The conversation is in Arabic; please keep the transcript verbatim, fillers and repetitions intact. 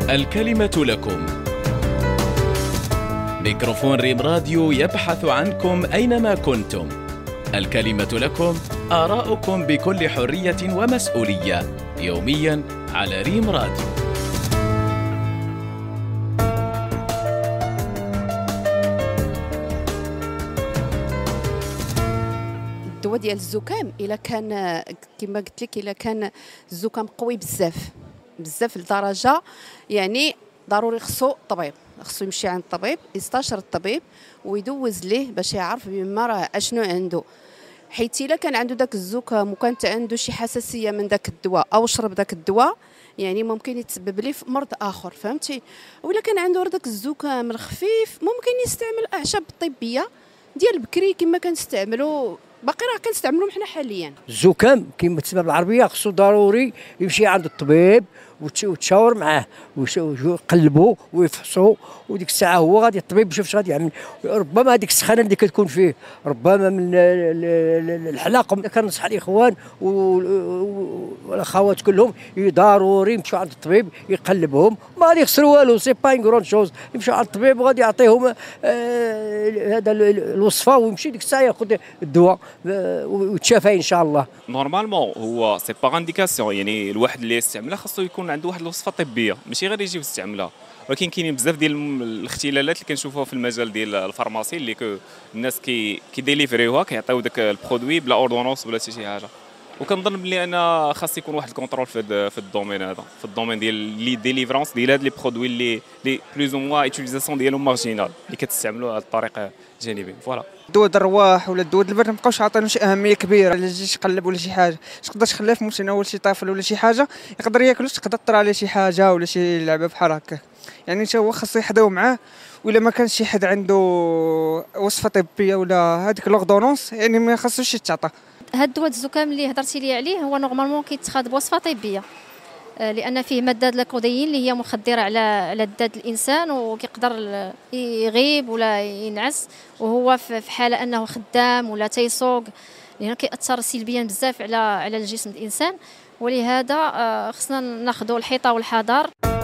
الكلمة لكم. ميكروفون ريم راديو يبحث عنكم أينما كنتم. الكلمة لكم، آراؤكم بكل حرية ومسؤولية، يومياً على ريم راديو. الدواء ديال الزكام الا كان كما قلت لك الا كان الزكام قوي بزاف بزاف لدرجه يعني ضروري خصو طبيب، خصو يمشي عند الطبيب يستشير الطبيب ويدوز ليه باش يعرف بما راه اشنو عنده، حيت الا كان عنده داك الزكام وكانت عنده شي حساسيه من داك الدواء او شرب داك الدواء يعني ممكن يتسبب ليه في مرض اخر، فهمتي؟ ولا كان عنده داك الزكام الخفيف ممكن يستعمل الاعشاب الطبيه ديال بكري كما كنستعملوا باقي راه كنستعملوهم حنا حاليا. الزكام كما تسمى بالعربيه خصو ضروري يمشي عند الطبيب وتشاور معاه ويقلبوا ويفحصوا، وديك الساعه هو غادي الطبيب يشوف اش غادي يعمل. ربما هذيك السخانه اللي كتكون فيه ربما من الحلاق. كنصح الاخوان والاخوات كلهم ضروري يمشوا عند الطبيب يقلبهم، ما غادي يخسروا والو، سي با ان غرون شوز. يمشوا عند الطبيب وغادي يعطيهم هذا الوصفه ويمشي ديك الساعه ياخذ الدواء ويتشافى ان شاء الله. نورمالمون هو سي با انديكاسيون، يعني الواحد اللي يستعملها خاصو يكون عنده واحد الوصفه طبيه، ماشي غير يجي يستعملها. ولكن كاينين بزاف ديال الاختلالات اللي كنشوفوها في المجال ديال الفارماسي اللي كو الناس كي كيديليفريوها كيعطيو داك البرودوي بلا اوردونونس بلا حتى شي حاجه. وكنظن بلي انا خاص يكون واحد الكونترول في في الدومين هذا، في الدومين ديال لي ديليفرونس ديال هاد لي برودوي اللي لي بلوز او موان يوتيليزاسيون ديالهم مارجينال اللي كتستعملوا هاد الطريقه جانبيه. فوالا الدواء د الرواح ولا الدواء د البرد مابقاوش عاطينهم شي اهميه كبيره. الا جيتي تقلب ولا شي حاجه تقدر تخليه في متناول شي طفل ولا شي حاجه يقدر ياكل، تقدر تطرى عليه شي حاجه ولا شي لعبه بحال هكا. يعني حتى هو خاصو يحداو معاه، ولا ما كانش شي حد عنده وصفه طبيه ولا هذيك لوردونونس يعني ما خاصوش يتعطى. هاد الدواء الزكام اللي هضرتي لي عليه هو نورمالمون كيتخاد بوصفه طبيه، لان فيه ماده لاكوديين اللي هي مخدره على على الداد الانسان وكيقدر يغيب ولا ينعس وهو في حاله انه خدام ولا تيسوق، لان كيأثر سلبيا بزاف على على الجسم الانسان. ولهذا خصنا ناخذوا الحيطه والحذر.